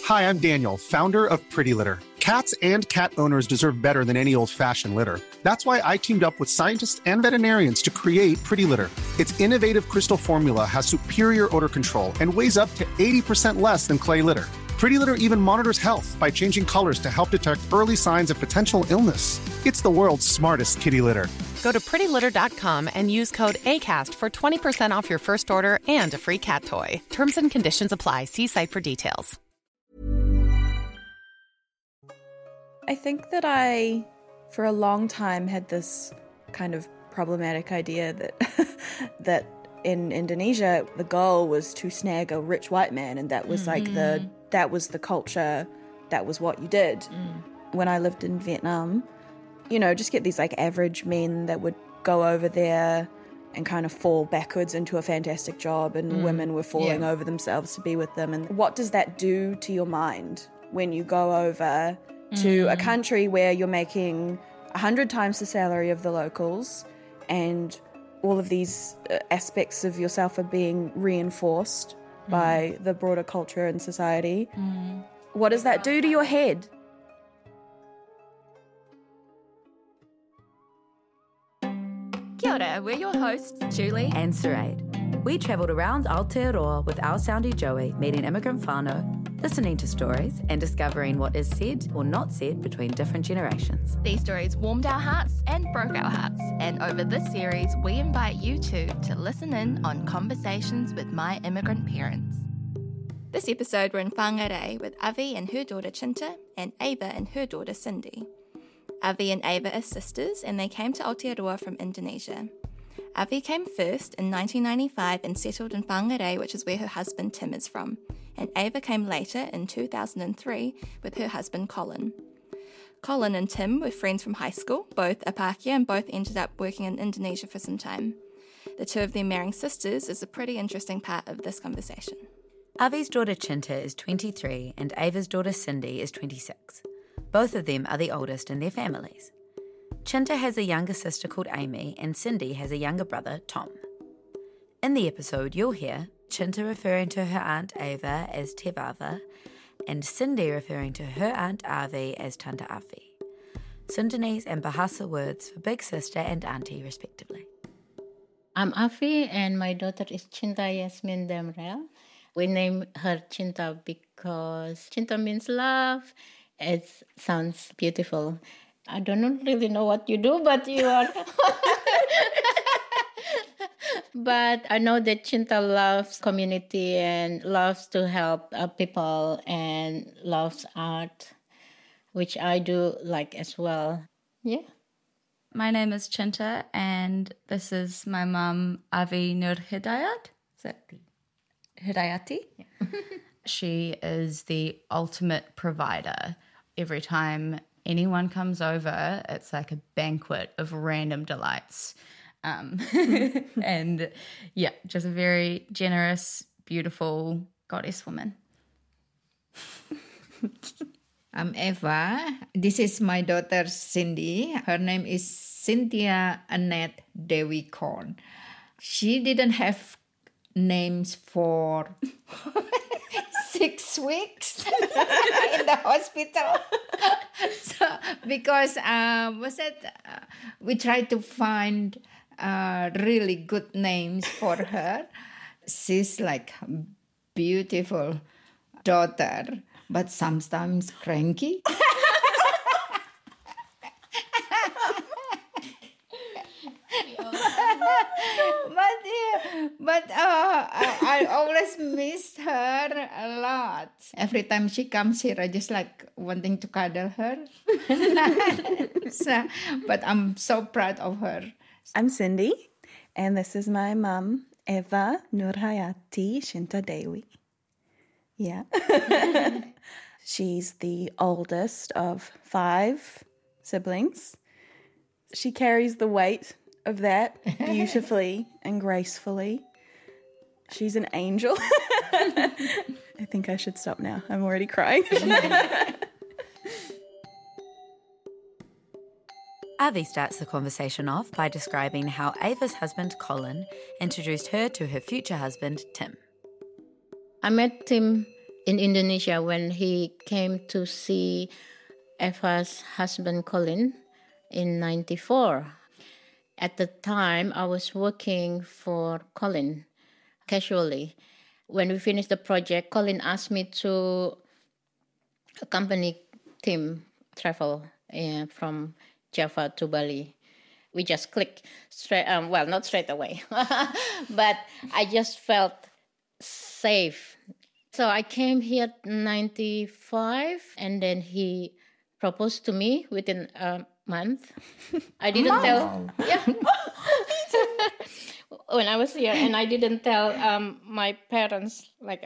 Hi, I'm Daniel, founder of Pretty Litter. Cats and cat owners deserve better than any old-fashioned litter. That's why I teamed up with scientists and veterinarians to create Pretty Litter. Its innovative crystal formula has superior odor control and weighs up to 80% less than clay litter. Pretty Litter even monitors health by changing colors to help detect early signs of potential illness. It's the world's smartest kitty litter. Go to prettylitter.com and use code ACAST for 20% off your first order and a free cat toy. Terms and conditions apply. See site for details. I think that I, for a long time, had this kind of problematic idea that in Indonesia, the goal was to snag a rich white man, and that was that was the culture, that was what you did. When I lived in Vietnam, just get these like average men that would go over there and kind of fall backwards into a fantastic job, and women were falling over themselves to be with them. And what does that do to your mind when you go over to a country where you're making 100 times the salary of the locals, and all of these aspects of yourself are being reinforced by the broader culture and society? What does that do to your head? Kia ora, we're your hosts, Julie and Suraid. We travelled around Aotearoa with our soundy Joey, meeting immigrant whānau, listening to stories and discovering what is said or not said between different generations. These stories warmed our hearts and broke our hearts, and over this series we invite you too to listen in on conversations with my immigrant parents. This episode we're in Whangarei with Avi and her daughter Chinta, and Ava and her daughter Cindy. Avi and Ava are sisters, and they came to Aotearoa from Indonesia. Avi came first in 1995 and settled in Whangarei, which is where her husband Tim is from, and Ava came later in 2003 with her husband Colin. Colin and Tim were friends from high school, both are Pākehā, and both ended up working in Indonesia for some time. The two of them marrying sisters is a pretty interesting part of this conversation. Avi's daughter Chinta is 23 and Ava's daughter Cindy is 26. Both of them are the oldest in their families. Chinta has a younger sister called Amy, and Cindy has a younger brother, Tom. In the episode, you'll hear Chinta referring to her aunt Ava as Te Vava, and Cindy referring to her aunt Avi as Tanta Avi. Sundanese and Bahasa words for big sister and auntie, respectively. I'm Avi, and my daughter is Chinta Yasmin Demrel. We named her Chinta because Chinta means love. It sounds beautiful. I don't really know what you do, but you are. But I know that Chinta loves community and loves to help people and loves art, which I do like as well. Yeah. My name is Chinta, and this is my mum, Avi Nur Hidayat. Is that Hidayati? Yeah. She is the ultimate provider. Every time anyone comes over, it's like a banquet of random delights. And yeah, just a very generous, beautiful goddess woman. I'm Eva. This is my daughter Cindy. Her name is Cynthia Annette Dewi Korn. She didn't have names for 6 weeks in the hospital. So because we tried to find really good names for her. She's like a beautiful daughter, but sometimes cranky. But I always miss her a lot. Every time she comes here, I just like wanting to cuddle her. But I'm so proud of her. I'm Cindy, and this is my mum, Eva Nurhayati Shinta Dewi. Yeah. She's the oldest of 5 siblings. She carries the weight of that beautifully and gracefully. She's an angel. I think I should stop now. I'm already crying. Avi starts the conversation off by describing how Ava's husband, Colin, introduced her to her future husband, Tim. I met Tim in Indonesia when he came to see Eva's husband Colin in 94. At the time, I was working for Colin casually. When we finished the project, Colin asked me to accompany Tim travel from Java to Bali. We just clicked straight, not straight away, but I just felt safe. So I came here in 95, and then he proposed to me within a month. I didn't tell. Yeah. When I was here, and I didn't tell my parents that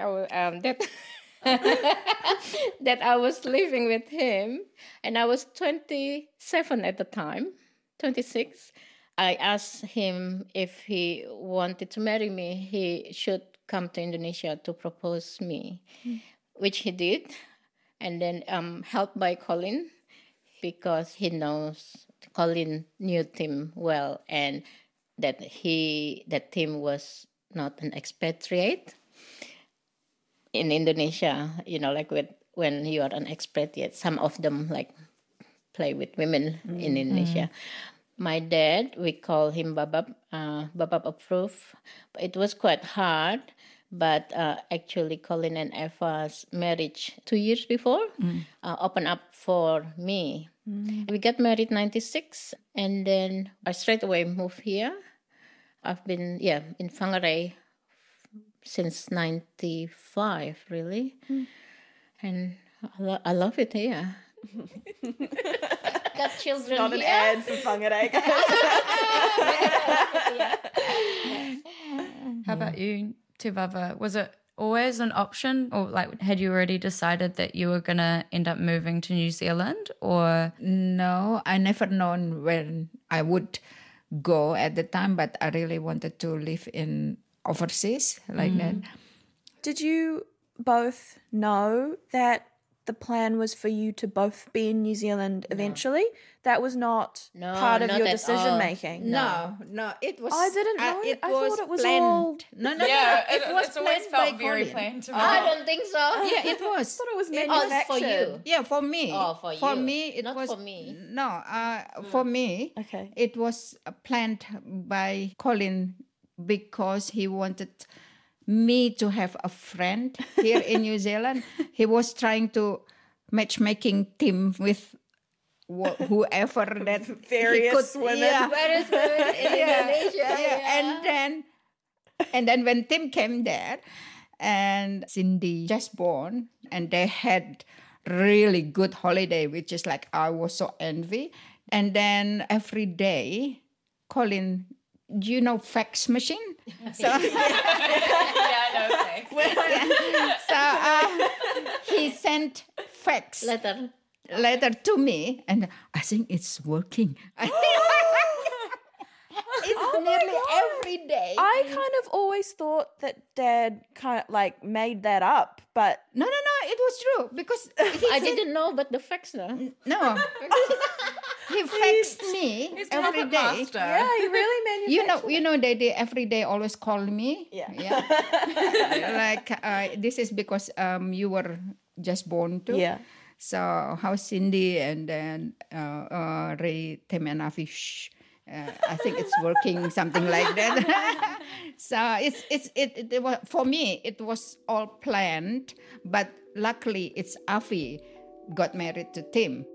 that I was living with him, and I was 27 at the time, 26. I asked him if he wanted to marry me, he should come to Indonesia to propose me, which he did, and then helped by Colin, because Colin knew Tim well, and that Tim was not an expatriate in Indonesia. When you are an expatriate, some of them play with women in Indonesia. My dad, we call him Babab. Babab approved. It was quite hard, but actually Colin and Eva's marriage 2 years before opened up for me. We got married 96, and then I straight away moved here. I've been in Whangarei since 95, really. And I love it here. Got children Not here. an ad for Whangarei. How about you, Te Vava? Was it always an option, or had you already decided that you were going to end up moving to New Zealand, or? No, I never known when I would go at the time, but I really wanted to live in overseas like that. Did you both know that the plan was for you to both be in New Zealand eventually? That was not part of not your at decision all. making. No, it was. I didn't know. I thought it was planned. all. No. Yeah, it was it's always planned felt by very Colin. planned to me. I don't think so. Yeah, it was. I thought it was Oh, manufactured. it's for you. Yeah, for me. Oh, for For you. me, it Not was. for me. No, for me, Okay. it was planned by Colin because he wanted me to have a friend here in New Zealand. He was trying to matchmaking Tim with whoever that Various he could, women. Yeah. Various women in Indonesia. Yeah. And then when Tim came there, and Cindy just born, and they had really good holiday, which is I was so envy. And then every day, Colin, do you know fax machine? So Yeah, no thanks. so he sent fax letter to me, and I think it's working. It's nearly every day. I kind of always thought that Dad kind of made that up, but No, it was true because I didn't know about the facts now. no, he faxed me every day. yeah, he really manufactured. You know, they every day always call me. Yeah. This is because you were just born too. Yeah. So how's Cindy, and then Ray, Tim, and Afi? I think it's working, something like that. So it was, for me, it was all planned, but luckily it's Afi got married to Tim.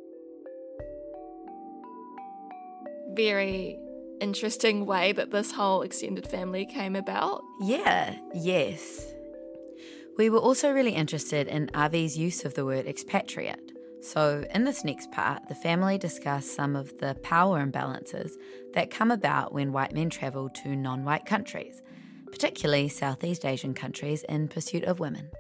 Very interesting way that this whole extended family came about. Yes. We were also really interested in Avi's use of the word expatriate. So in this next part, the family discuss some of the power imbalances that come about when white men travel to non-white countries, particularly Southeast Asian countries in pursuit of women.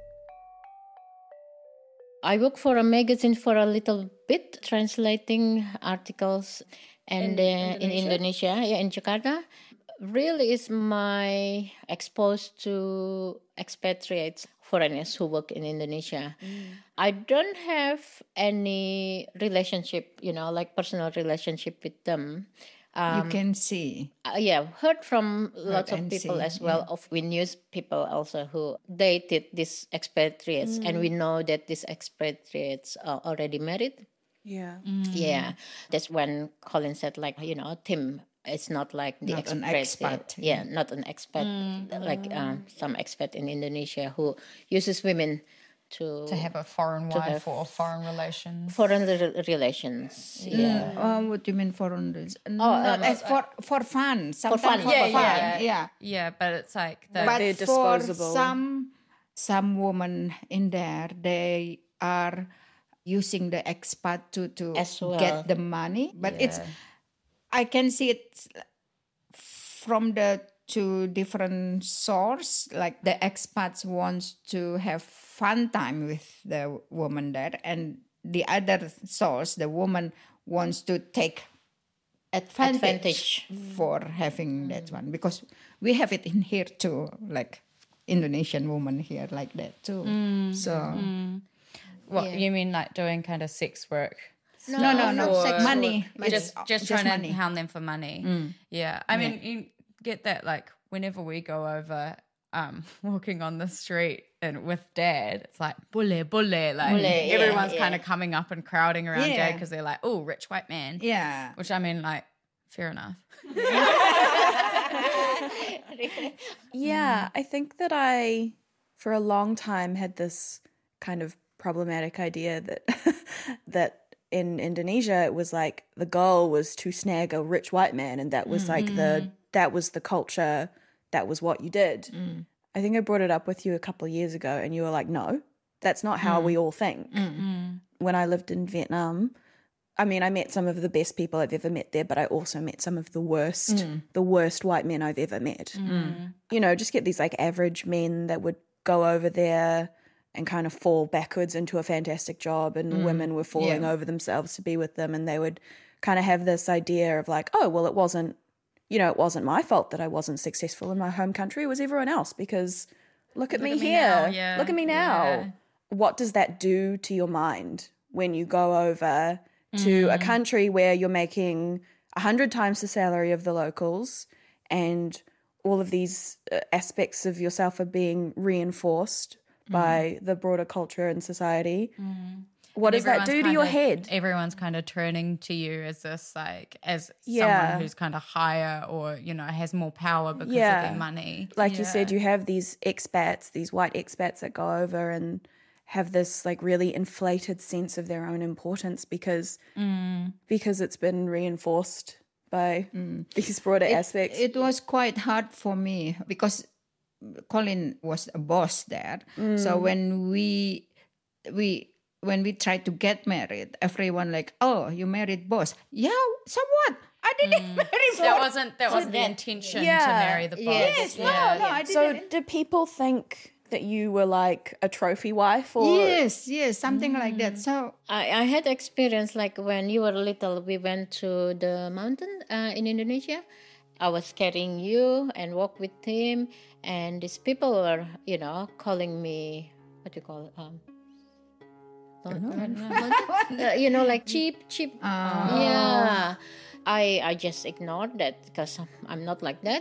I worked for a magazine for a little bit, translating articles, and in Indonesia, in Jakarta. Really is my exposed to expatriates, foreigners who work in Indonesia. I don't have any relationship, personal relationship with them. you can see. Heard from lots of and people see, as well. Of we knew people also who dated these expatriates, and we know that these expatriates are already married. Yeah. Yeah, that's when Colin said, like, Tim is not like the Not an expat. expat. Yeah, not an expat, like some expat in Indonesia who uses women to have a foreign wife or foreign relations. Foreign relations. Yeah. What do you mean foreign? as for fun. Sometimes fun. For Yeah, fun. yeah. Yeah, but it's like the, But they're for disposable. some women in there, they are using the expat to As well. get the money. But I can see it from the two different sources. Like the expats wants to have fun time with the woman there, and the other source, the woman wants to take advantage for having that one, because we have it in here too, like Indonesian woman here like that too. what you mean, like doing kind of sex work? No, sex money. Just trying money. to hound them for money. Yeah, I mean, you get that, like whenever we go over walking on the street and with Dad, it's like bule, like everyone's kind of coming up and crowding around Dad because they're like, oh, rich white man. Yeah. Which, I mean, like, fair enough. Yeah, I think that I, for a long time, had this kind of problematic idea that that in Indonesia it was like the goal was to snag a rich white man, and that was like that was the culture, that was what you did. I think I brought it up with you a couple of years ago, and you were like, no, that's not how we all think. When I lived in Vietnam, I mean, I met some of the best people I've ever met there, but I also met some of the worst white men I've ever met. You know, just get these like average men that would go over there and kind of fall backwards into a fantastic job, and women were falling over themselves to be with them, and they would kind of have this idea of like, oh, well, it wasn't my fault that I wasn't successful in my home country. It was everyone else, because look at me here. Look at me now. Yeah. What does that do to your mind when you go over to a country where you're making 100 times the salary of the locals, and all of these aspects of yourself are being reinforced by the broader culture and society? What does that do to your head? Everyone's kind of turning to you as this, like, as someone who's kind of higher or, you know, has more power because of their money. Like you said, you have these expats, these white expats that go over and have this like really inflated sense of their own importance because it's been reinforced by these broader aspects. It was quite hard for me because Colin was a boss there. So when we tried to get married, everyone like, oh, you married boss. Yeah, so what? I didn't marry boss. That wasn't the intention to marry the boss. Yes, no, I didn't. So do people think that you were like a trophy wife? Or Yes, something like that. So I had experience like when you were little, we went to the mountain in Indonesia. I was carrying you and walked with him, and these people were, you know, calling me, what do you call it? You know, like cheap. Yeah. I just ignored that because I'm not like that.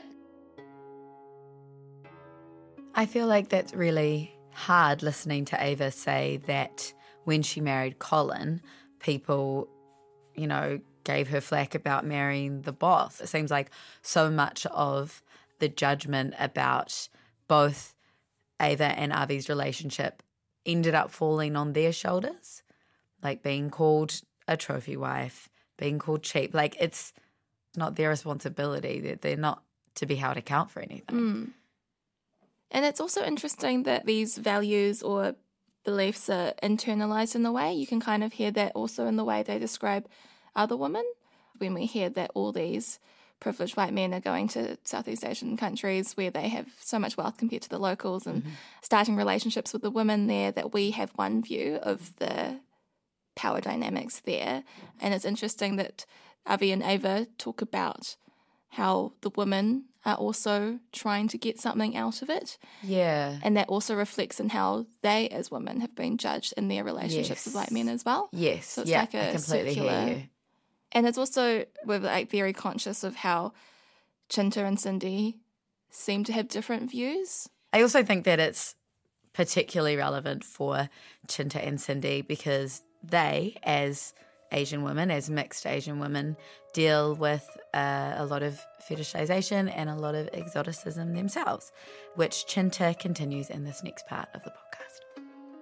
I feel like that's really hard listening to Ava say that when she married Colin, people, you know, gave her flack about marrying the boss. It seems like so much of the judgment about both Ava and Avi's relationship ended up falling on their shoulders, like being called a trophy wife, being called cheap. Like it's not their responsibility. They're not to be held account for anything. And it's also interesting that these values or beliefs are internalized in a way. You can kind of hear that also in the way they describe other women. When we hear that all these privileged white men are going to Southeast Asian countries where they have so much wealth compared to the locals and starting relationships with the women there, that we have one view of the power dynamics there. And it's interesting that Avi and Ava talk about how the women are also trying to get something out of it. Yeah. And that also reflects in how they as women have been judged in their relationships with white men as well. Yes. So it's yeah, like a I completely circular. hear you. And it's also, we're like very conscious of how Chinta and Cindy seem to have different views. I also think that it's particularly relevant for Chinta and Cindy because they, as Asian women, as mixed Asian women, deal with a lot of fetishization and a lot of exoticism themselves, which Chinta continues in this next part of the podcast.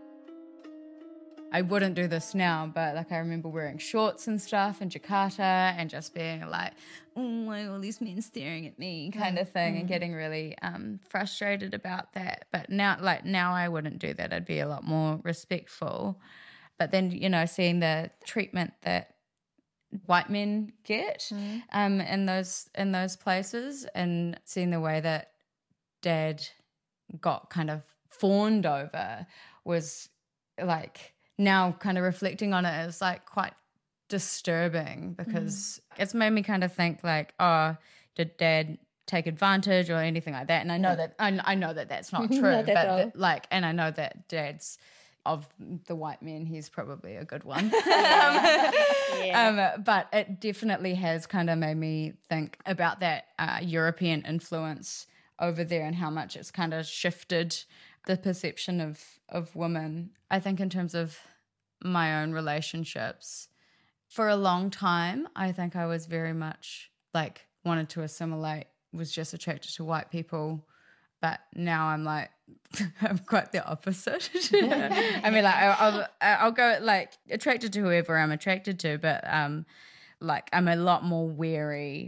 I wouldn't do this now, but like I remember wearing shorts and stuff in Jakarta and just being like, oh, why are all these men staring at me kind of thing, and getting really frustrated about that. But now I wouldn't do that. I'd be a lot more respectful. But then, you know, seeing the treatment that white men get in those places, and seeing the way that Dad got kind of fawned over was like, now kind of reflecting on it, it's like quite disturbing because it's made me kind of think like, oh, did Dad take advantage or anything like that? And I know that I know that that's not true, Not at all. but like, and I know that Dad's, of the white men, he's probably a good one. But it definitely has kind of made me think about that European influence over there and how much it's kind of shifted the perception of women. I think in terms of my own relationships, for a long time, I think I was very much like wanted to assimilate, was just attracted to white people. But now I'm like, I'm quite the opposite. I mean, like I'll go like attracted to whoever I'm attracted to, but like I'm a lot more wary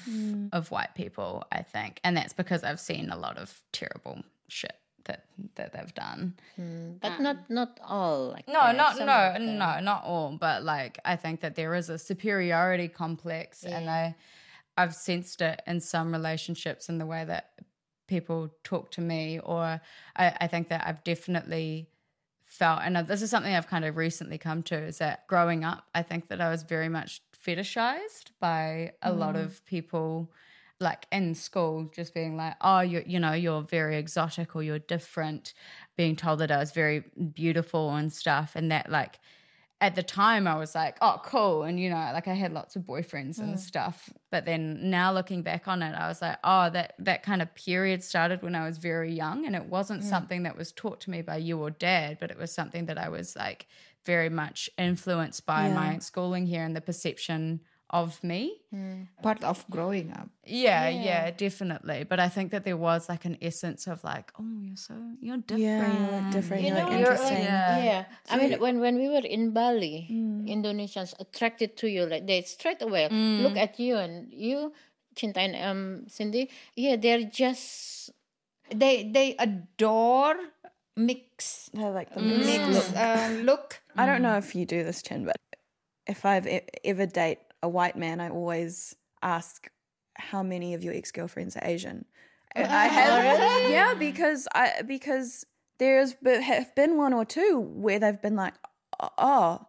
of white people, I think, and that's because I've seen a lot of terrible shit that they've done. But not all. Like No, that. not all. But like I think that there is a superiority complex, and I've sensed it in some relationships in the way that people talk to me, or I think that I've definitely felt, and this is something I've kind of recently come to, is that growing up, I think that I was very much fetishized by a lot of people, like in school, just being like, oh, you're very exotic or you're different, being told that I was very beautiful and stuff, and that like at the time I was like, oh, cool. And, you know, like I had lots of boyfriends and stuff. But then now looking back on it, I was like, oh, that kind of period started when I was very young. And it wasn't something that was taught to me by you or Dad, but it was something that I was like very much influenced by my schooling here and the perception of me. Part of growing up. Yeah, definitely. But I think that there was like an essence of like, oh, you're different. Yeah, you look different. You You're like know, interesting. Yeah. I mean, when we were in Bali, Indonesians attracted to you, like they straight away look at you, and you, Chinta and Cindy, they're just They adore mix. They're like the Look. I don't know if you do this, Chin, but if I've ever date a white man, I always ask how many of your ex-girlfriends are Asian. I have, because there's have been one or two where they've been like, all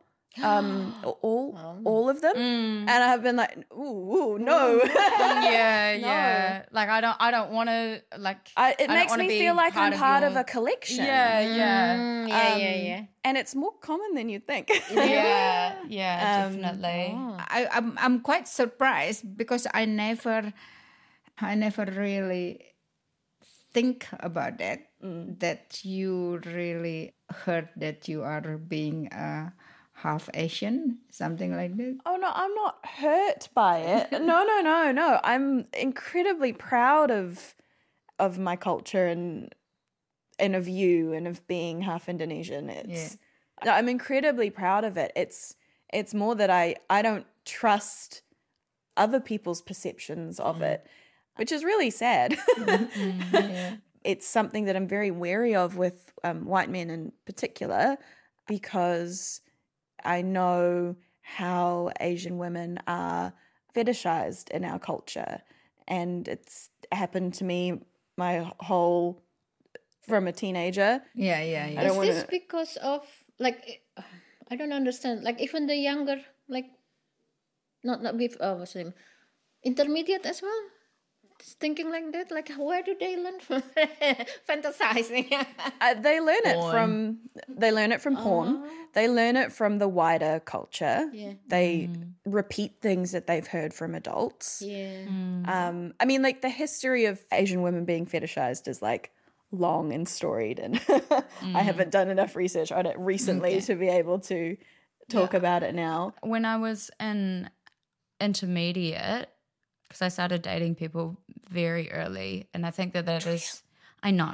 of them, and I've been like, ooh, no, yeah. Like I don't want to like. It makes me feel like I'm part of a collection. Yeah. And it's more common than you think. Yeah, definitely. I'm quite surprised because I never really think about that. That you really heard that you are being half Asian, something like that. Oh no, I'm not hurt by it. No. I'm incredibly proud of my culture and of you and of being half Indonesian. No, I'm incredibly proud of it. It's more that I don't trust other people's perceptions of it, which is really sad. It's something that I'm very wary of with white men in particular, because I know how Asian women are fetishized in our culture, and it's happened to me my whole from a teenager. Yeah. Is this because of like, I don't understand. Like even the younger, like not with what's the name, intermediate as well. thinking like that? Like, where do they learn from fantasizing? They learn it from porn. They learn it from the wider culture. Yeah. They repeat things that they've heard from adults. Yeah. I mean, like, the history of Asian women being fetishized is like long and storied, and I haven't done enough research on it recently to be able to talk about it now. When I was in intermediate, because I started dating people very early, and I think that is, I know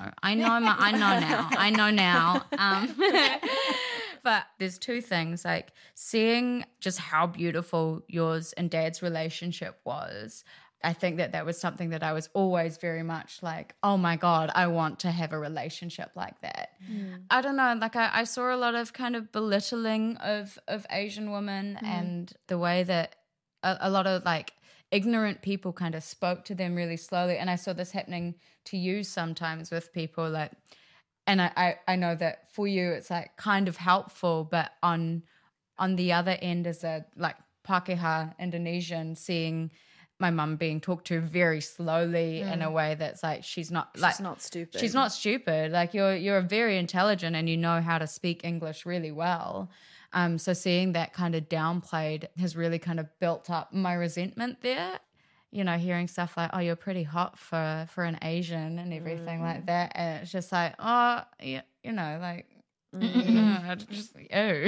now. But there's two things, like seeing just how beautiful yours and Dad's relationship was. I think that was something that I was always very much like, oh my God, I want to have a relationship like that. I don't know, like I saw a lot of kind of belittling of Asian women and the way that a lot of like ignorant people kind of spoke to them really slowly. And I saw this happening to you sometimes with people like, and I know that for you it's like kind of helpful, but on the other end as a like Pākehā Indonesian, seeing my mum being talked to very slowly in a way that's like she's not stupid. She's not stupid. Like you're very intelligent and you know how to speak English really well. So seeing that kind of downplayed has really kind of built up my resentment there. You know, hearing stuff like, oh, you're pretty hot for an Asian and everything like that. And it's just like, oh, yeah, you know, like, just, oh.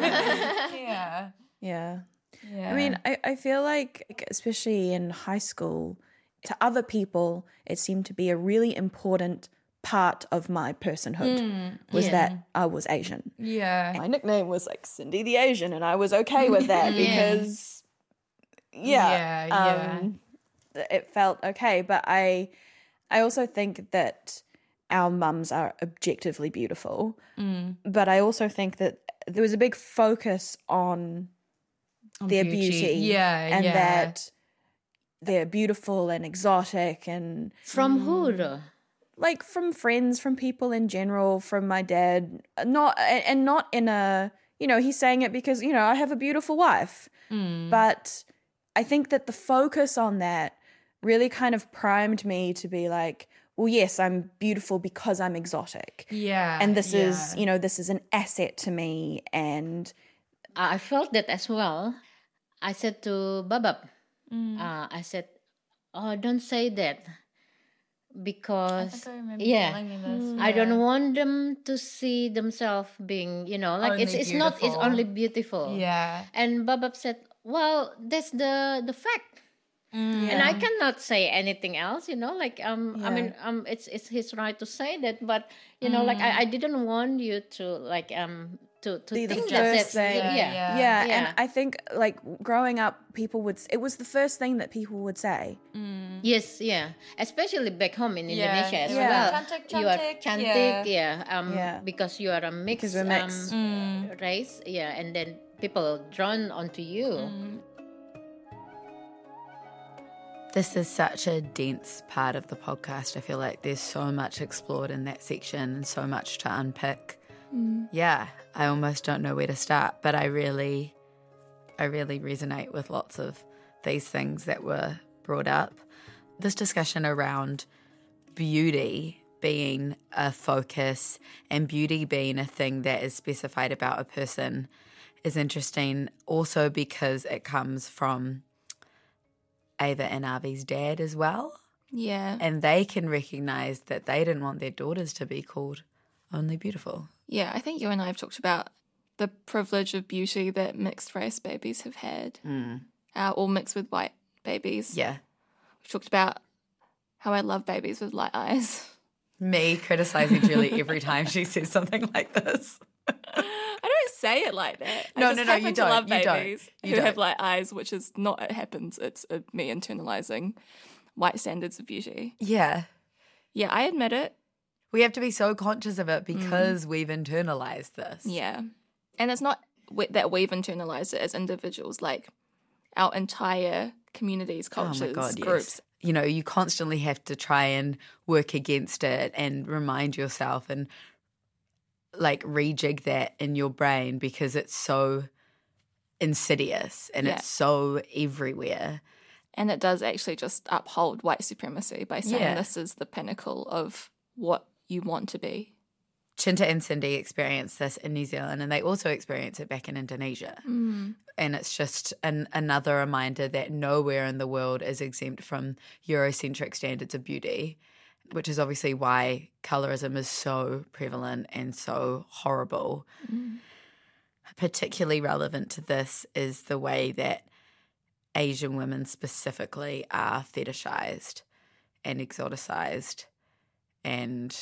Yeah. I mean, I feel like, especially in high school, to other people, it seemed to be a really important part of my personhood was that I was Asian. Yeah. My nickname was like Cindy the Asian, and I was okay with that because, it felt okay. But I also think that our mums are objectively beautiful. But I also think that there was a big focus on their beauty. And that they're beautiful and exotic. And from who though? Like from friends, from people in general, from my dad. Not in a, you know, he's saying it because, you know, I have a beautiful wife. But I think that the focus on that really kind of primed me to be like, well, yes, I'm beautiful because I'm exotic. Yeah. And this is, you know, this is an asset to me. And I felt that as well. I said to Babab, I said, oh, don't say that. Because, I think I remember telling you this. I don't want them to see themselves being, you know, like it's not, it's only beautiful. Yeah. And Babab said, well, that's the fact. And I cannot say anything else, you know, like I mean it's his right to say that, but you know, like I didn't want you to like to be think the first thing. Yeah. And I think like growing up, it was the first thing that people would say. Yes, especially back home in Indonesia as well. Cantik, you are cantik, because you are a mixed race, and then people are drawn onto you. This is such a dense part of the podcast. I feel like there's so much explored in that section and so much to unpick. Yeah, I almost don't know where to start, but I really resonate with lots of these things that were brought up. This discussion around beauty being a focus and beauty being a thing that is specified about a person is interesting also because it comes from Ava and Avi's dad as well. Yeah. And they can recognise that they didn't want their daughters to be called only beautiful. Yeah, I think you and I have talked about the privilege of beauty that mixed race babies have had, all mixed with white babies. Yeah. We've talked about how I love babies with light eyes. Me criticising Julie every time she says something like this. I don't say it like that. No, I just no, happen you to don't. love You don't. babies You who have don't. light eyes, which is not it happens. It's me internalizing white standards of beauty. Yeah. Yeah, I admit it. We have to be so conscious of it because we've internalized this. Yeah. And it's not that we've internalized it as individuals, like our entire communities, cultures, Oh my God, groups. yes. You know, you constantly have to try and work against it and remind yourself and like rejig that in your brain because it's so insidious and it's so everywhere. And it does actually just uphold white supremacy by saying this is the pinnacle of what you want to be. Cinta and Cindy experience this in New Zealand, and they also experience it back in Indonesia. And it's just another reminder that nowhere in the world is exempt from Eurocentric standards of beauty, which is obviously why colorism is so prevalent and so horrible. Particularly relevant to this is the way that Asian women specifically are fetishized and exoticized, and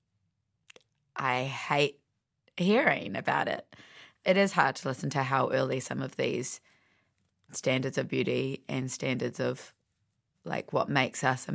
I hate hearing about it. It is hard to listen to how early some of these standards of beauty and standards of like what makes us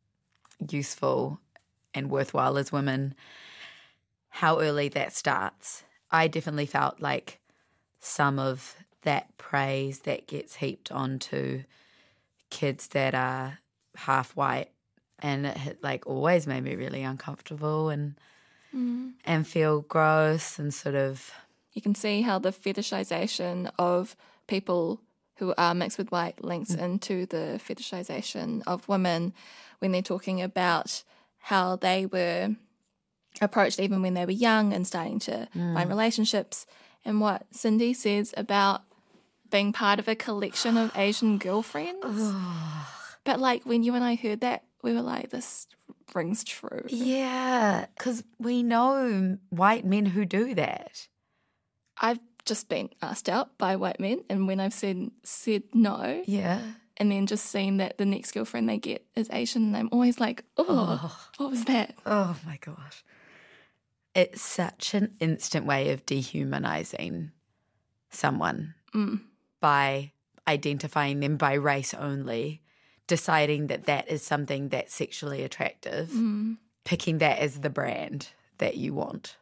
useful and worthwhile as women, how early that starts. I definitely felt like some of that praise that gets heaped onto kids that are half white, and it like always made me really uncomfortable and feel gross and sort of. You can see how the fetishization of people who are mixed with white links into the fetishization of women when they're talking about how they were approached even when they were young and starting to find relationships, and what Cindy says about being part of a collection of Asian girlfriends. But like when you and I heard that, we were like, this rings true. Yeah, because we know white men who do that. I've just been asked out by white men, and when I've said no, and then just seeing that the next girlfriend they get is Asian, and I'm always like, what was that? Oh my gosh. It's such an instant way of dehumanizing someone by identifying them by race only, deciding that that is something that's sexually attractive, picking that as the brand that you want.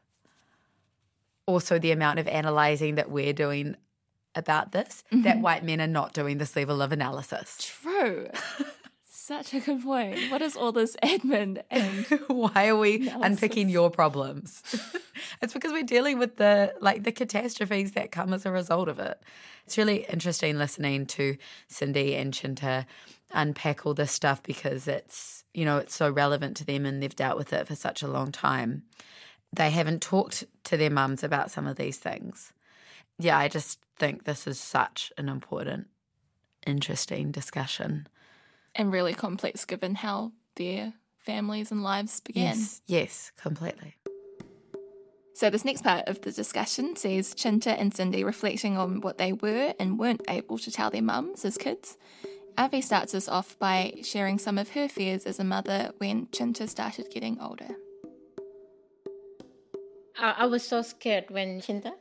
Also, the amount of analysing that we're doing about this, that white men are not doing this level of analysis. True. Such a good point. What is all this admin and why are we analysis? Unpicking your problems? It's because we're dealing with the catastrophes that come as a result of it. It's really interesting listening to Cindy and Cinta unpack all this stuff because it's so relevant to them and they've dealt with it for such a long time. They haven't talked to their mums about some of these things. Yeah, I just think this is such an important, interesting discussion. And really complex given how their families and lives began. Yes, completely. So this next part of the discussion sees Cinta and Cindy reflecting on what they were and weren't able to tell their mums as kids. Avi starts us off by sharing some of her fears as a mother when Cinta started getting older. I was so scared when Cinta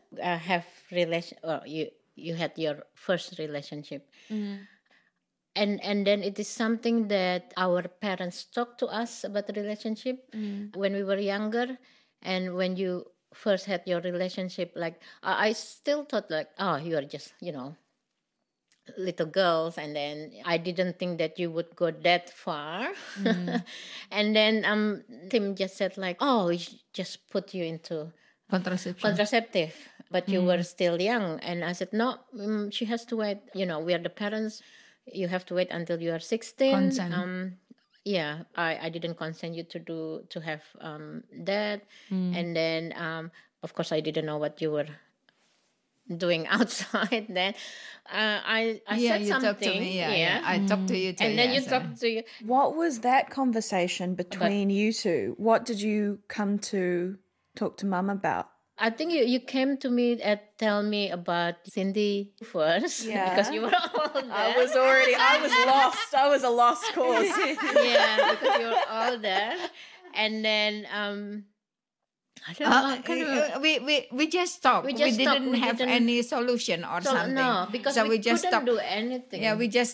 you had your first relationship. And then it is something that our parents talked to us about the relationship when we were younger. And when you first had your relationship, like I still thought like, oh, you are just, little girls. And then I didn't think that you would go that far. And then Tim just said like, oh, we just put you into contraceptive. But you were still young. And I said, no, she has to wait. We are the parents. You have to wait until you are 16. Consent. I didn't consent you to have that. And then, of course, I didn't know what you were doing outside then. I said you something. talked to me. I talked to you too. And then you talked to you. What was that conversation between you two? What did you come to talk to Mum about? I think you came to me and tell me about Cindy first. Yeah. Because you were older. I was lost. I was a lost cause. Yeah, because you were older. And then I don't know. We just stopped. We didn't have any solution or something. No, because so we just couldn't stopped. do anything. Yeah, we just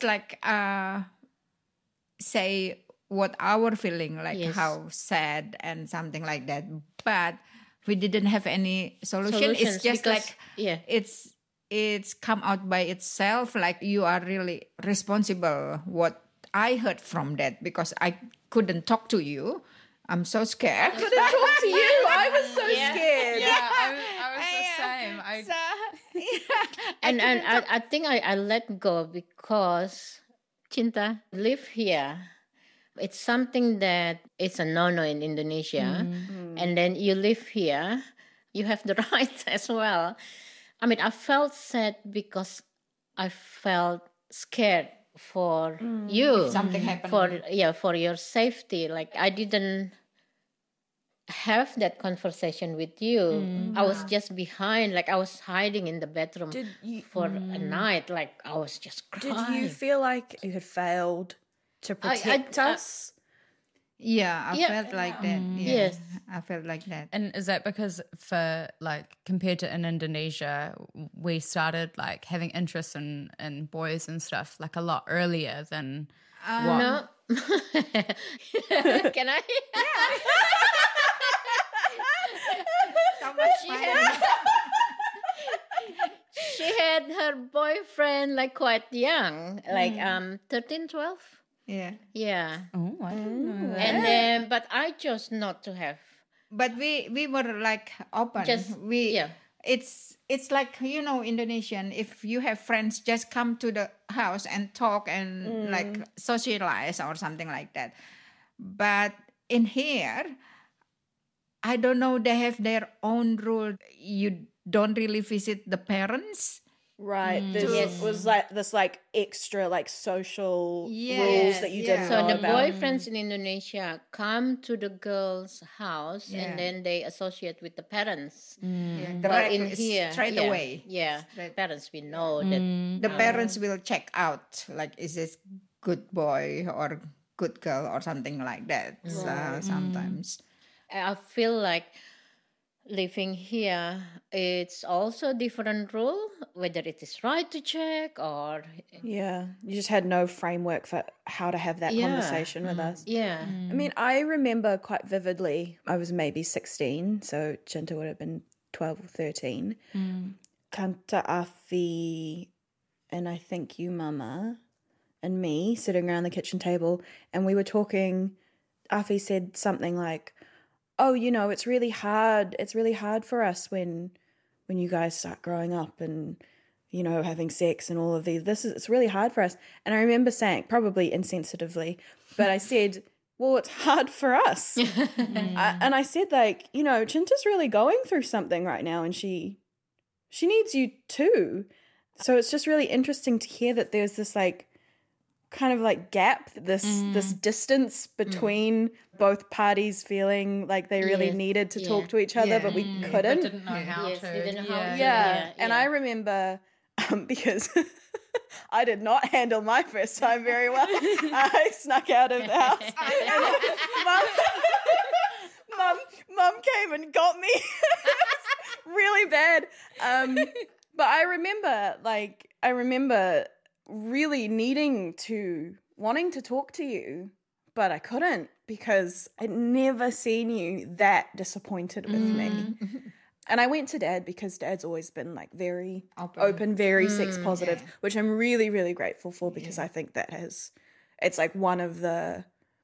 say what our feeling, like how sad and something like that. But we didn't have any solution. It's just because, it's come out by itself. Like you are really responsible. What I heard from that, because I couldn't talk to you. I'm so scared. I couldn't talk to you. I was so scared. Yeah, I was the same. And I think I let go because Cinta, live here. It's something that it's a no-no in Indonesia. And then you live here, you have the rights as well. I mean, I felt sad because I felt scared for you. If something happened. For your safety. Like, I didn't have that conversation with you. I was just behind, like I was hiding in the bedroom for a night. Like, I was just crying. Did you feel like you had failed to protect us? Yeah, I felt like that. Yeah, Yes. I felt like that. And is that because for like compared to in Indonesia, we started like having interest in boys and stuff like a lot earlier than what? No. Can I? She had her boyfriend like quite young, like 13, 12. Yeah. Yeah. Oh, I didn't know that. And then, but I chose not to have. But we were like open. It's like, you know, Indonesian, if you have friends, just come to the house and talk and like socialize or something like that. But in here, I don't know, they have their own rule. You don't really visit the parents. Right. This was like this like extra like social rules that you didn't know So the about. boyfriends in Indonesia come to the girl's house and then they associate with the parents. Yeah, But direct in here, straight away. Yeah, Straight. parents we know that. The parents will check out, like, is this good boy or good girl or something like that. Sometimes. I feel like living here, it's also a different rule, whether it is right to check or... Yeah, you just had no framework for how to have that conversation with us. Yeah. I mean, I remember quite vividly, I was maybe 16, so Cinta would have been 12 or 13. Kanta Afi and I think you, Mama, and me sitting around the kitchen table, and we were talking. Afi said something like, oh, you know, it's really hard for us when you guys start growing up and, you know, having sex and all of these. It's really hard for us. And I remember saying, probably insensitively, but I said, well, it's hard for us. And I said, like, you know, Cinta's really going through something right now and she needs you too. So it's just really interesting to hear that there's this like kind of like gap, this distance between both parties feeling like they really needed to talk to each other, but we couldn't. But didn't know how to. Didn't know how to. Yeah. And I remember because I did not handle my first time very well. I snuck out of the house. Mum came and got me. Really bad. But I remember really wanting to talk to you, but I couldn't because I'd never seen you that disappointed with me. And I went to Dad because Dad's always been like very open, very sex positive, which I'm really, really grateful for because I think that it's one of the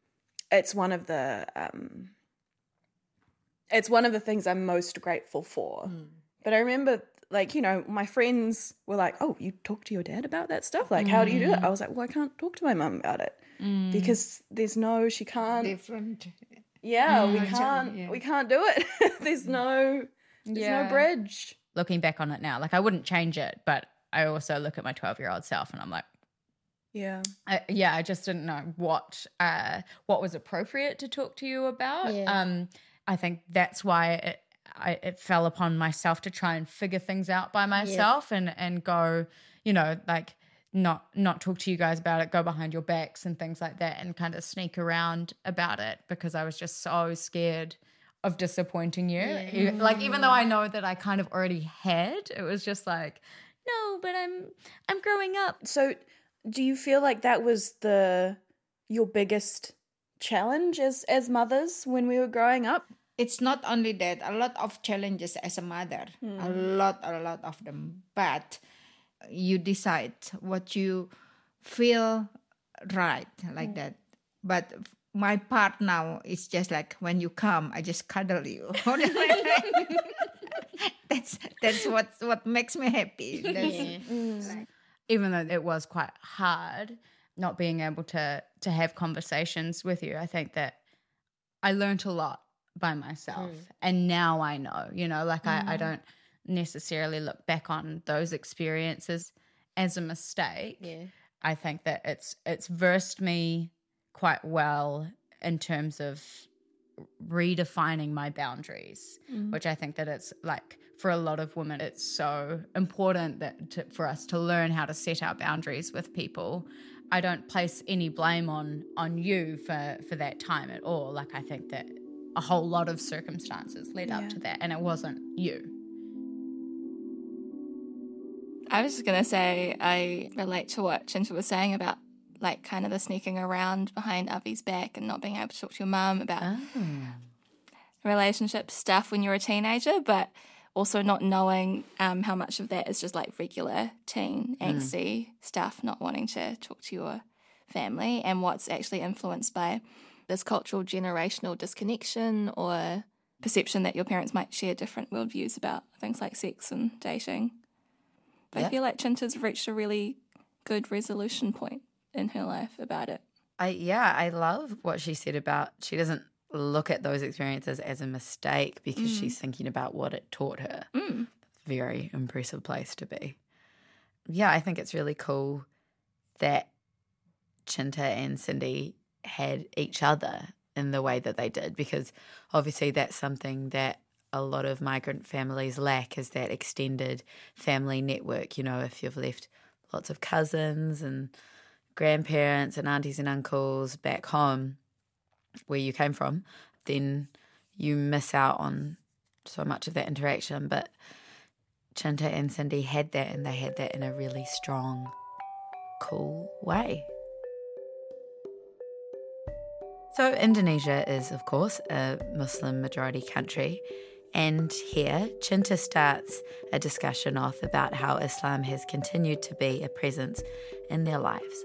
things I'm most grateful for. But I remember, like, you know, my friends were like, oh, you talk to your dad about that stuff? Like, how do you do it? I was like, well, I can't talk to my mum about it because she can't. Different. Yeah, we can't do it. There's no bridge. Looking back on it now, like I wouldn't change it, but I also look at my 12-year-old self and I'm like, I just didn't know what was appropriate to talk to you about. Yeah. I think that's why it fell upon myself to try and figure things out by myself and go, you know, like not talk to you guys about it, go behind your backs and things like that and kind of sneak around about it because I was just so scared of disappointing you. Yeah. Like, even though I know that I kind of already had, it was just like, no, but I'm growing up. So do you feel like that was your biggest challenge as mothers when we were growing up? It's not only that, a lot of challenges as a mother, a lot of them. But you decide what you feel right, like that. But my part now is just like when you come, I just cuddle you. That's what makes me happy. Even though it was quite hard, not being able to have conversations with you. I think that I learned a lot by myself, and now I know, like I don't necessarily look back on those experiences as a mistake. Yeah. I think that it's versed me quite well in terms of redefining my boundaries, which I think that it's like for a lot of women, it's so important that for us to learn how to set our boundaries with people. I don't place any blame on you for that time at all. Like I think that a whole lot of circumstances led up to that, and it wasn't you. I was just going to say I relate to what Chinta was saying about like kind of the sneaking around behind Avi's back and not being able to talk to your mum about relationship stuff when you're a teenager, but also not knowing how much of that is just like regular teen angsty stuff, not wanting to talk to your family, and what's actually influenced by this cultural generational disconnection or perception that your parents might share different worldviews about things like sex and dating. But I feel like Chinta's reached a really good resolution point in her life about it. I love what she said about she doesn't look at those experiences as a mistake because she's thinking about what it taught her. Very impressive place to be. Yeah, I think it's really cool that Chinta and Cindy had each other in the way that they did, because obviously that's something that a lot of migrant families lack, is that extended family network. If you've left lots of cousins and grandparents and aunties and uncles back home where you came from, then you miss out on so much of that interaction. But Chinta and Cindy had that, and they had that in a really strong, cool way. So Indonesia is, of course, a Muslim majority country. And here, Chinta starts a discussion off about how Islam has continued to be a presence in their lives.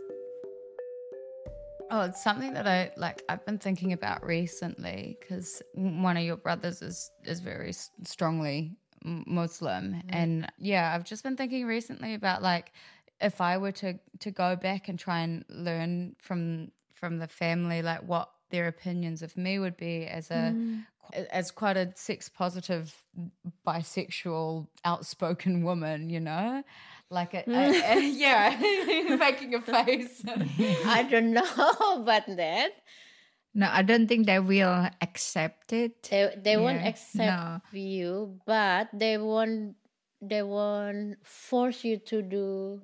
Oh, it's something that I've been thinking about recently, because one of your brothers is very strongly Muslim. And yeah, I've just been thinking recently about like if I were to go back and try and learn from the family, like what their opinions of me would be as quite a sex positive, bisexual, outspoken woman, like yeah, making a face. I don't know about that. No, I don't think they will accept it. They won't accept you, but they won't force you to do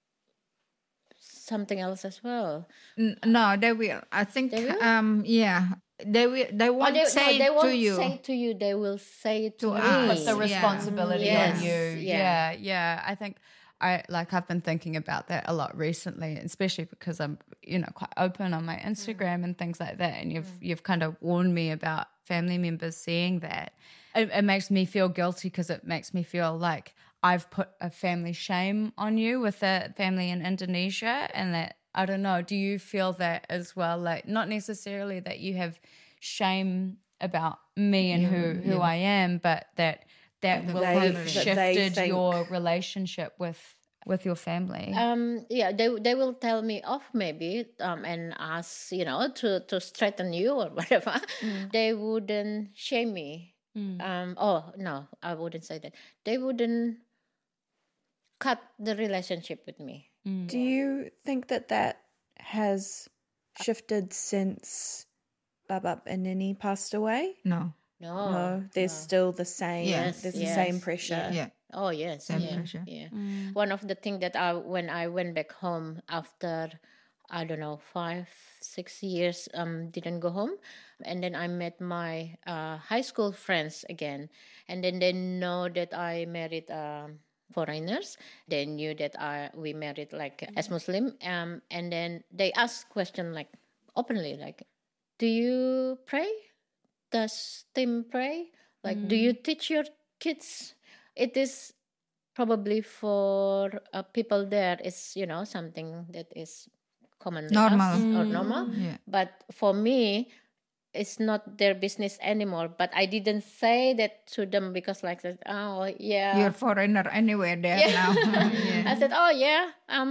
something else as well. No, they will. I think they will? They will. They won't say they won't to you. Say to you. They will say to me. Put the responsibility on you. Yeah. Yeah. I think I've been thinking about that a lot recently, especially because I'm quite open on my Instagram and things like that. And you've kind of warned me about family members seeing that. It makes me feel guilty because it makes me feel like I've put a family shame on you with a family in Indonesia, and that, I don't know, do you feel that as well? Like, not necessarily that you have shame about me and who I am, but that will have shifted your relationship with your family. They will tell me off maybe and ask, to straighten you or whatever. They wouldn't shame me. No, I wouldn't say that. They wouldn't cut the relationship with me. Do you think that has shifted since Babab and Nini passed away? No. There's still the same. Yes. There's the same pressure. Yeah. Oh yes, same pressure. Yeah. One of the things that when I went back home after, I don't know, 5-6 years, didn't go home, and then I met my high school friends again, and then they know that I married foreigners. They knew that we married like as Muslim, and then they asked question like openly, like, do you pray? Does Tim pray? Like, do you teach your kids? It is probably for people there, it's something that is common, normal. Yeah. But for me, it's not their business anymore. But I didn't say that to them because like that. Oh yeah, you're foreigner anywhere there now. I said, oh yeah,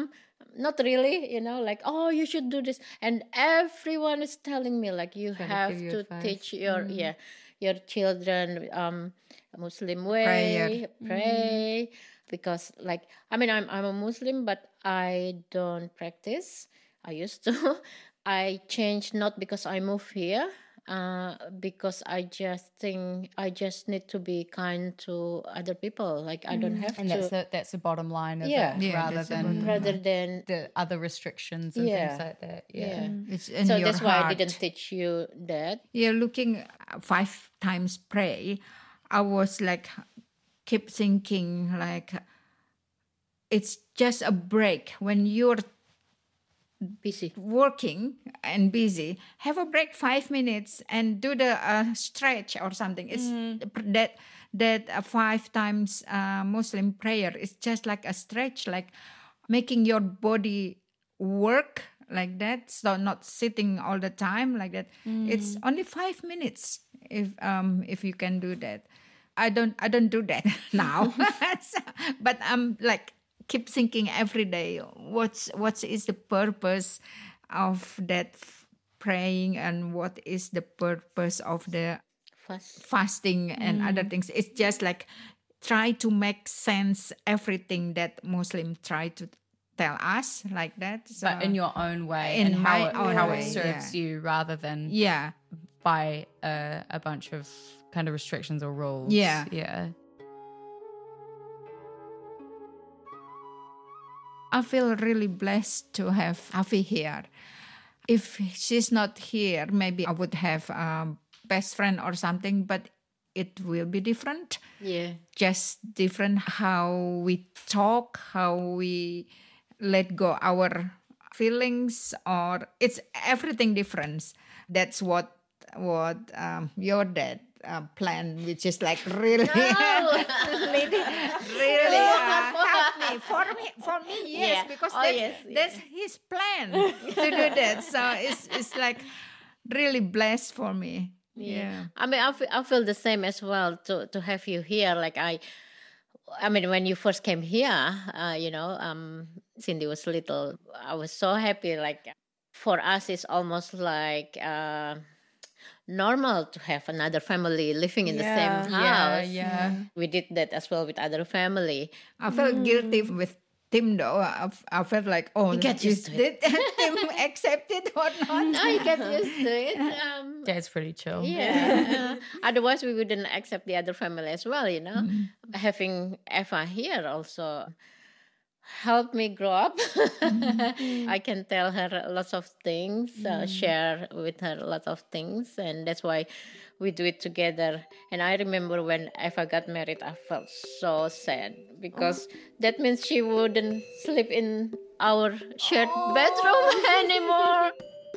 not really, like, oh, you should do this. And everyone is telling me, like, you have to teach your children Muslim way, pray. Because, like, I mean, I'm a Muslim, but I don't practice. I used to. I changed not because I moved here, because I just think I just need to be kind to other people. Like, I don't have and to. that's the bottom line of it, rather than the other restrictions and things like that. So that's heart. why I didn't teach you that. Yeah, looking 5 times pray, I was like, keep thinking like, it's just a break when you're busy working and busy. Have a break 5 minutes and do the stretch or something. It's that 5 times Muslim prayer is just like a stretch, like making your body work like that. So not sitting all the time like that. It's only 5 minutes if you can do that. I don't do that now, but I'm like, keep thinking every day, what is the purpose of that praying, and what is the purpose of the fasting and other things. It's just like try to make sense everything that Muslim try to tell us like that. So, but in your own way, in and how it way, serves you, rather than by a bunch of kind of restrictions or rules. Yeah. I feel really blessed to have Afi here. If she's not here, maybe I would have a best friend or something, but it will be different. Yeah. Just different how we talk, how we let go our feelings, or it's everything different. That's what your dad plan, which is like really, really help me. For me, yes, because that's his plan to do that. So it's like really blessed for me. Yeah. I mean, I feel the same as well to have you here. Like I mean, when you first came here, Cindy was little. I was so happy. Like, for us, it's almost like normal to have another family living in the same house. Yeah. We did that as well with other family. I felt guilty with Tim though. I felt like, oh, you get used to it. Did Tim accept it or not? No, you get used to it. Dad's pretty chill. Yeah. Otherwise, we wouldn't accept the other family as well, Having Eva here also helped me grow up. I can tell her lots of things, share with her lots of things, and that's why we do it together. And I remember when Eva got married, I felt so sad because that means she wouldn't sleep in our shared bedroom anymore.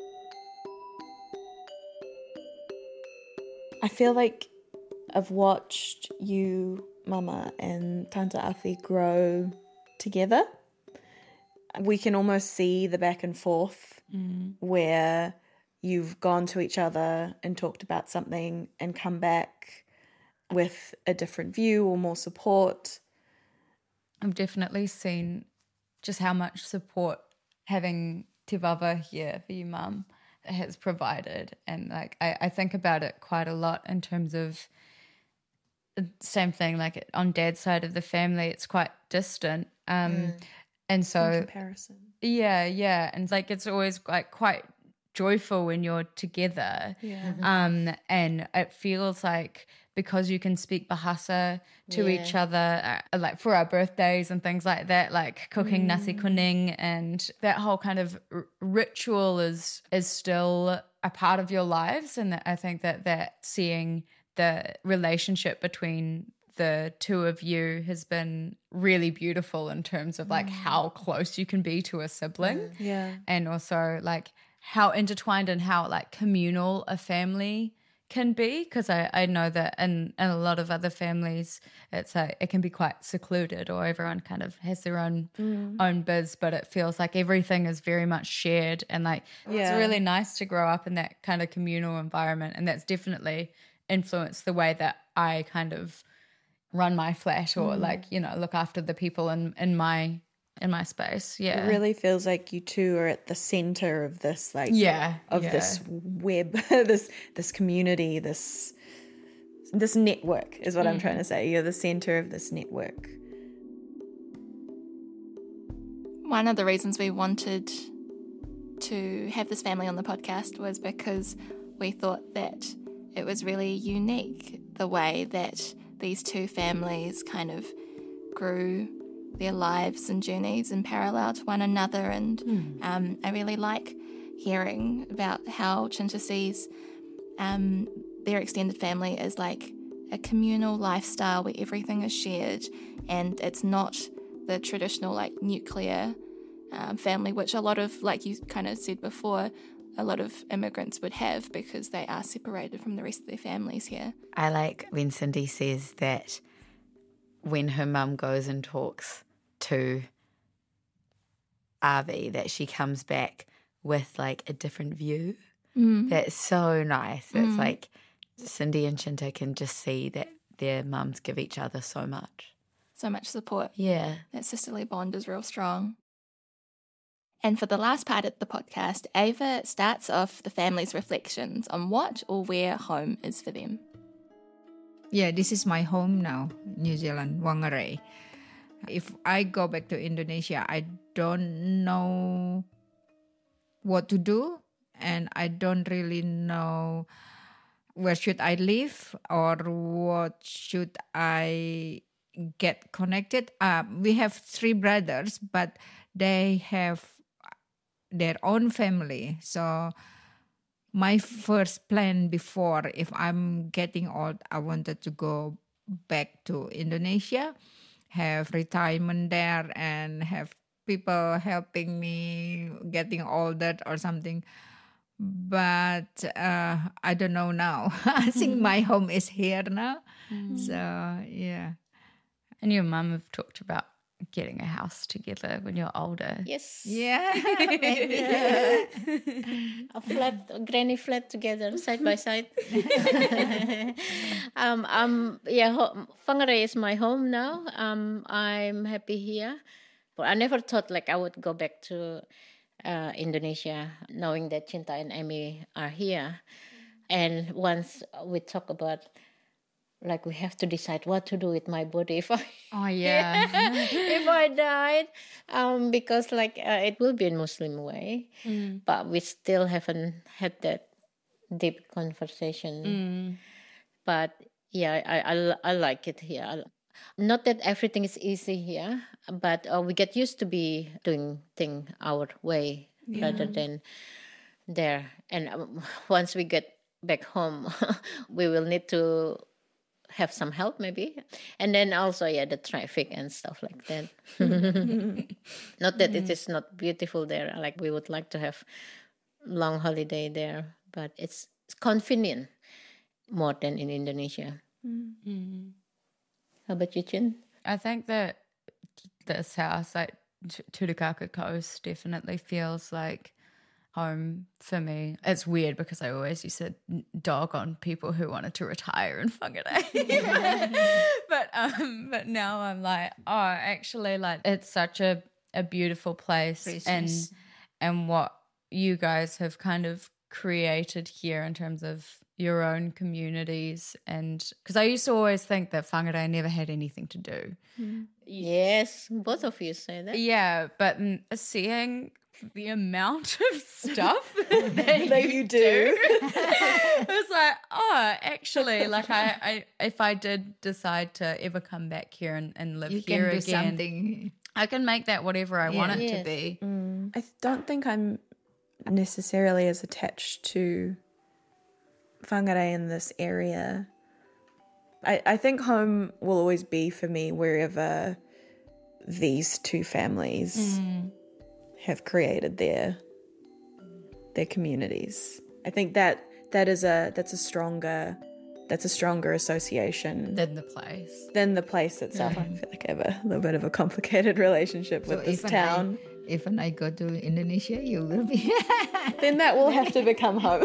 I feel like I've watched you, Mama, and Tanta Afi grow together. We can almost see the back and forth where you've gone to each other and talked about something and come back with a different view or more support. I've definitely seen just how much support having Te Vava here for you, Mum, has provided. And like I think about it quite a lot in terms of same thing, like on Dad's side of the family, it's quite distant. And so in comparison. Yeah. And like it's always like quite joyful when you're together. And it feels like because you can speak Bahasa to each other, like for our birthdays and things like that, like cooking nasi kuning, and that whole kind of ritual is still a part of your lives. And I think that seeing the relationship between the two of you has been really beautiful in terms of like how close you can be to a sibling. And also like how intertwined and how like communal a family can be, because I know that in a lot of other families it's like it can be quite secluded, or everyone kind of has their own biz, but it feels like everything is very much shared. And like it's really nice to grow up in that kind of communal environment, and that's definitely influenced the way that I kind of run my flat, or like, look after the people in my in my space. Yeah. It really feels like you two are at the center of this, like, this web, this community, this network is what I'm trying to say. You're the center of this network. One of the reasons we wanted to have this family on the podcast was because we thought that it was really unique the way that these two families kind of grew their lives and journeys in parallel to one another. And I really like hearing about how Chinta sees their extended family as like a communal lifestyle where everything is shared and it's not the traditional like nuclear family, which a lot of, like you kind of said before, a lot of immigrants would have because they are separated from the rest of their families here. I like when Cindy says that when her mum goes and talks to Avi, that she comes back with like a different view. That's so nice. It's like Cindy and Chinta can just see that their mums give each other so much. So much support. Yeah. That sisterly bond is real strong. And for the last part of the podcast, Ava starts off the family's reflections on what or where home is for them. Yeah, this is my home now, New Zealand, Whangarei. If I go back to Indonesia, I don't know what to do, and I don't really know where should I live or what should I get connected. We have 3 brothers, but they have their own family. So my first plan before, if I'm getting old, I wanted to go back to Indonesia, have retirement there and have people helping me getting older or something. But I don't know now. I think my home is here now. So, yeah. And your mum have talked about getting a house together when you're older. Yes. Yeah. A flat, a granny flat together, side by side. Whangarei is my home now. I'm happy here. But I never thought like I would go back to Indonesia, knowing that Chinta and Amy are here. And once we talk about, like, we have to decide what to do with my body if I if I died, because like it will be in Muslim way, but we still haven't had that deep conversation. But yeah, I like it here. Not that everything is easy here, but we get used to be doing things our way rather than there. And once we get back home, we will need to have some help maybe. And then also, the traffic and stuff like that. Not that it is not beautiful there. Like, we would like to have long holiday there, but it's convenient more than in Indonesia. How about you, Chin? I think that this house, like Tutukaka Coast, definitely feels like home for me. It's weird because I always used to dog on people who wanted to retire in Whangarei. But now I'm like, oh, actually, like, it's such a beautiful place. Precious. And what you guys have kind of created here in terms of your own communities. And because I used to always think that Whangarei never had anything to do. Yes, both of you say that. Yeah, but seeing the amount of stuff that you do. It was like, oh, actually, like I if I did decide to ever come back here and live You here can do again, something. I can make that whatever I want it to be. I don't think I'm necessarily as attached to Whangarei in this area. I think home will always be for me wherever these two families have created their communities. I think that's a stronger association Than the place. than the place itself. I feel like I have a little bit of a complicated relationship with this town. If I go to Indonesia, you will be. Then that will have to become home.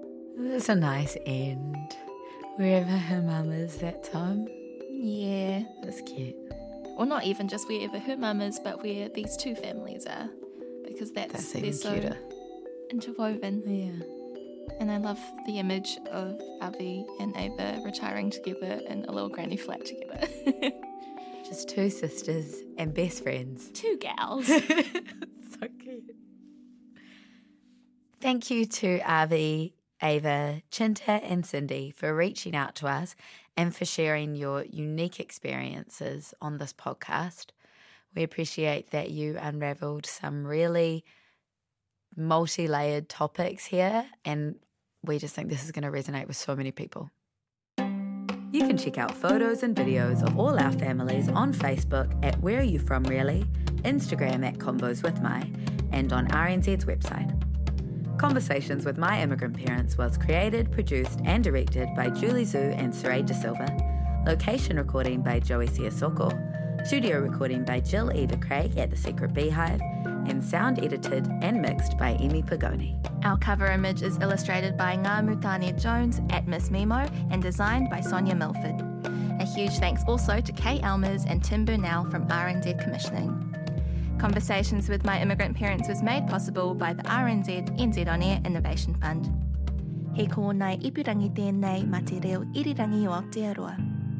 It's a nice end. Wherever her mum is, that's home. Yeah. cute. Or not even just wherever her mum is, but where these two families are. Because That's they're even so cuter. interwoven. Yeah. And I love the image of Avi and Ava retiring together in a little granny flat together. Just two sisters and best friends. Two gals. So cute. Thank you to Avi, Ava, Chinta and Cindy for reaching out to us and for sharing your unique experiences on this podcast. We appreciate that you unravelled some really multi-layered topics here, and we just think this is going to resonate with so many people. You can check out photos and videos of all our families on Facebook at Where Are You From Really, Instagram at Combos With My, and on RNZ's website. Conversations with My Immigrant Parents was created, produced and directed by Julie Zhu and Saray De Silva. Location recording by Joey Siasoko. Studio recording by Jill Eva Craig at The Secret Beehive. And sound edited and mixed by Emi Pagoni. Our cover image is illustrated by Ngā Mutania Jones at Miss Memo and designed by Sonia Milford. A huge thanks also to Kay Elmers and Tim Burnell from RNZ Commissioning. Conversations with My Immigrant Parents was made possible by the RNZ NZ On Air Innovation Fund. He ko nai ipurangi tēnei ma te reo irirangi o Aotearoa.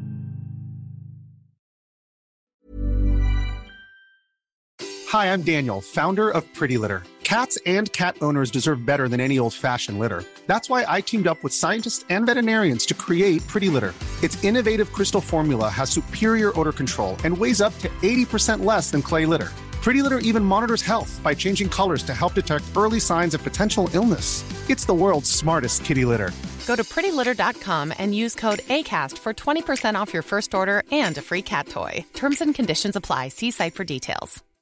Hi, I'm Daniel, founder of Pretty Litter. Cats and cat owners deserve better than any old-fashioned litter. That's why I teamed up with scientists and veterinarians to create Pretty Litter. Its innovative crystal formula has superior odor control and weighs up to 80% less than clay litter. Pretty Litter even monitors health by changing colors to help detect early signs of potential illness. It's the world's smartest kitty litter. Go to prettylitter.com and use code ACAST for 20% off your first order and a free cat toy. Terms and conditions apply. See site for details.